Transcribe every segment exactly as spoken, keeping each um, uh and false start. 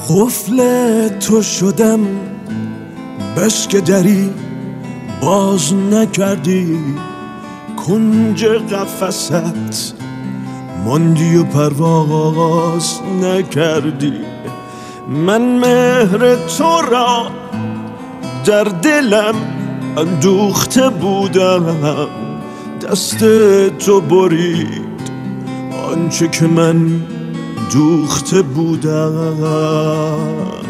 قفل تو شدم بس که دری باز نکردی، کنج قفست ماندی و پرواز نکردی. من مهر تو را در دلم اندوخته بودم، دست تو برید آنچه که من دوخته بودم.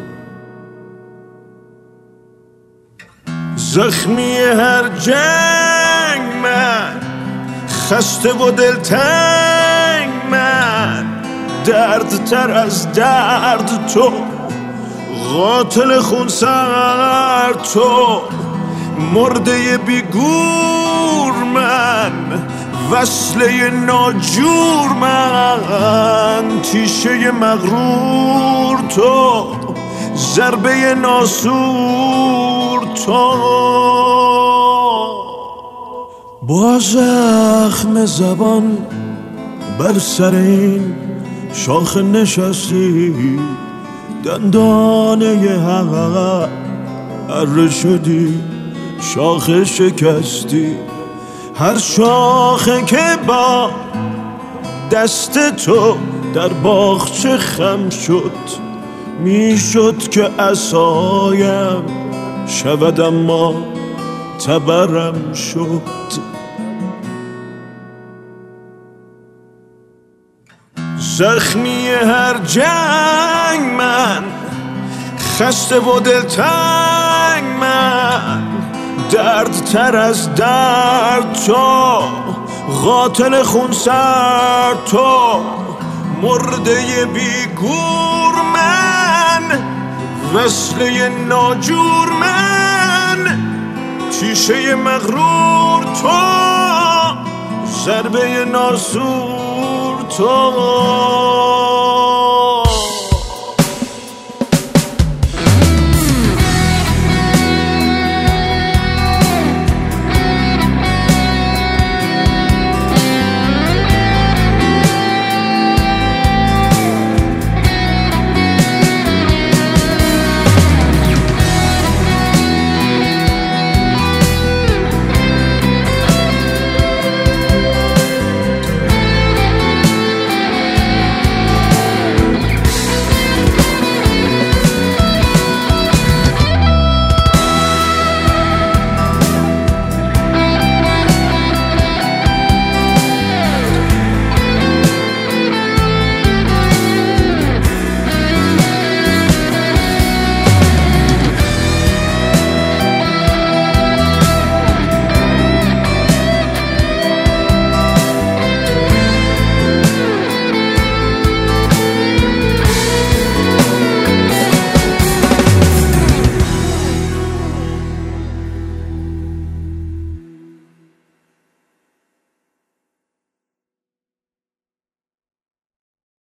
زخمی هر جنگ من، خسته و دلتنگ من، درد تر از درد تو، قاتل خونسر تو، مرده بیگور من، وصله ناجور من، تیشه مغرور تو، ضربه ناسور تو. با زخم زبان بر سر این شاخ نشستی، دندانه حق اره شدی، شاخ شکستی. هر شاخه که با دست تو در باغچه خم شد، میشد که عصایم شود اما تبرم شد. زخمی هر جنگ من، خسته و دلتنگ من، درد تر از درد تو، قاتل خونسر تو، مرده بیگور من، وصله ناجور من، تیشه مغرور تو، ضربه ناسور تو.